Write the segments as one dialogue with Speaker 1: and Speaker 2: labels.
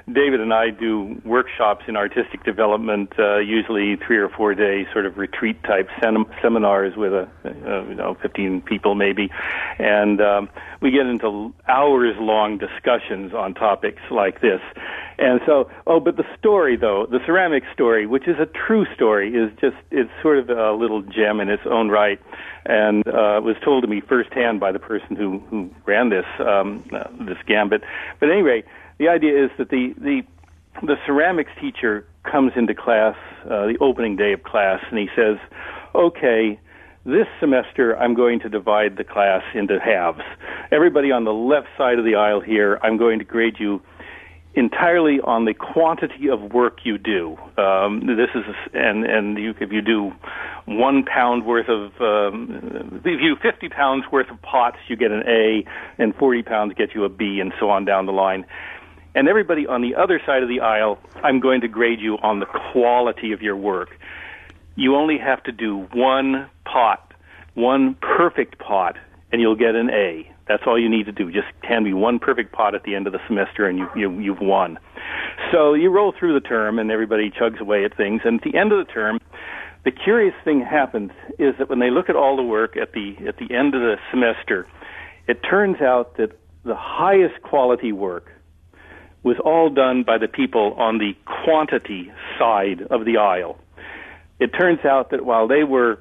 Speaker 1: David and I do workshops in artistic development, usually 3 or 4 day sort of retreat type seminars with 15 people maybe, and we get into hours long discussions on topics like this. And so, but the story though, the ceramic story, which is a true story, it's sort of a little gem in its own right, and was told to me firsthand by the person who ran this gambit. But anyway, the idea is that the ceramics teacher comes into class, the opening day of class, and he says, okay, this semester I'm going to divide the class into halves. Everybody on the left side of the aisle here, I'm going to grade you entirely on the quantity of work you do. This is, if you do 1 pound worth of, if you do 50 pounds worth of pots, you get an A, and 40 pounds get you a B, and so on down the line. And everybody on the other side of the aisle, I'm going to grade you on the quality of your work. You only have to do 1 pot, 1 perfect pot, and you'll get an A. That's all you need to do. Just hand me 1 perfect pot at the end of the semester, and you've won. So you roll through the term, and everybody chugs away at things. And at the end of the term, the curious thing happens is that when they look at all the work at the end of the semester, it turns out that the highest quality work was all done by the people on the quantity side of the aisle. It turns out that while the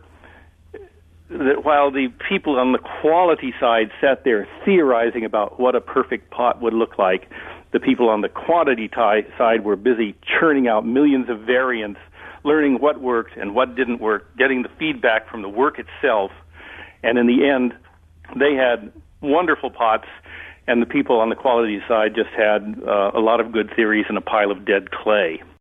Speaker 1: people on the quality side sat there theorizing about what a perfect pot would look like, the people on the quantity side were busy churning out millions of variants, learning what worked and what didn't work, getting the feedback from the work itself, and in the end, they had wonderful pots, and the people on the quality side just had a lot of good theories and a pile of dead clay.